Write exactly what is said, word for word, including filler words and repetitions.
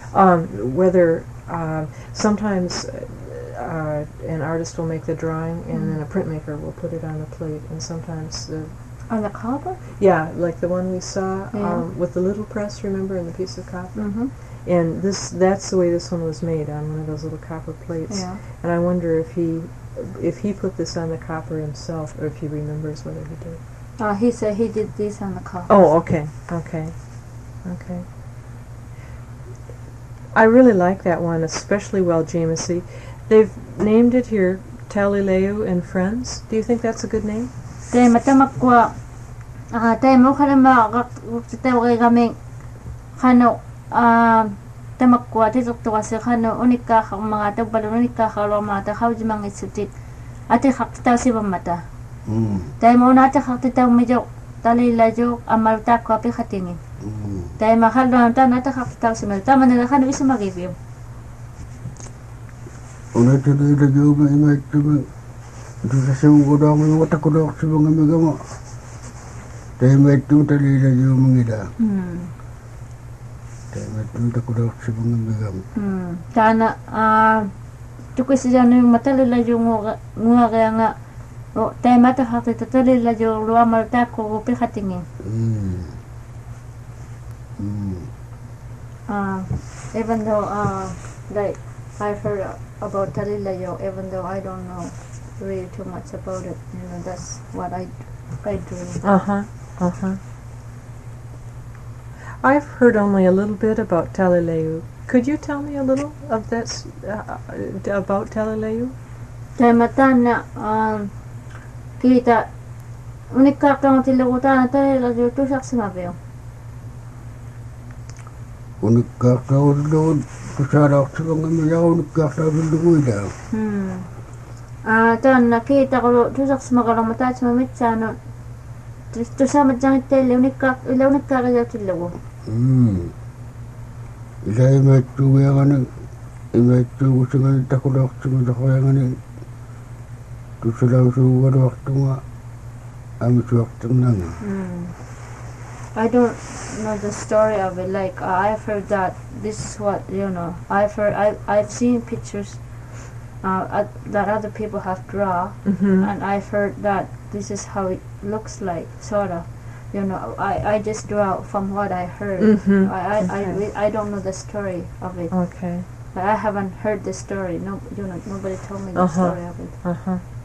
Um, whether uh, sometimes uh, an artist will make the drawing and Mm. then a printmaker will put it on the plate, and sometimes the On the copper? yeah, like the one we saw Yeah. um, with the little press, remember, and the piece of copper. Mm-hmm. And this that's the way this one was made, on one of those little copper plates. Yeah. And I wonder if he if he put this on the copper himself, or if he remembers whether he did. Uh, he said he did this on the copper. Oh, okay, okay, okay. I really like that one, especially well Jamesy. They've named it here, Talileu and Friends. Do you think that's a good name? Tay matamak kwa ah tay mo kana ma tay wa kami kano ah tamak kwa tay tok tok sa kano unika ka mga tagbalo unika ka ro mga ta hawji mga isutik ate hakta si mata Mm. tay mo na ta hakta ta medyo talila jo amal ta ko api khatingin Mm. tay mahal na ta na ta hakta si mata manila kano isa mag-review Una tadi lagi umi imi cuma tu saya udah umi wata kuda sebelum imi kamu. Tapi itu tadi lagi umi dah. hmm Tapi itu tak kuda sebelum imi kamu. hmm tana ah tukoy siya no matalila jo nga kaya nga o tay mata hakta talila jo lo amal ta ko api khatingin Hmm. Hmm. Uh, even though uh, like I've heard about Talilayo, even though I don't know really too much about it, you know, that's what I I do. Uh huh. Uh huh. I've heard only a little bit about Talileu. Could you tell me a little of that s- uh, uh, about Talileu? Kaya mata na um, kita unika kang tilagutan na Talilayo to sa sinabi. Unik kata udah tu saya sebelum imi jauh unik kata dulu dah. Hmm. Ah, tan nakita ko to sa magalang mata sa mamitsa no. To sa matjang tel unika ilaw unika kaya tilago. Hmm. Ilai macam yang ani, macam usungan tak kuda usungan tak yang ani. Tu sudah usungan waktu ma, kami waktu nang. Hmm. I don't know the story of it. Like uh, I've heard that this is what you know. I've heard. I I've seen pictures uh, uh, that other people have drawn, Mm-hmm. and I've heard that this is how it looks like, sort of. You know, I, I just draw from what I heard. Mhm. I I, I, Okay. re- I don't know the story of it. Okay. But I haven't heard the story. No, you know, nobody told me the Uh-huh. story of it. Uh huh.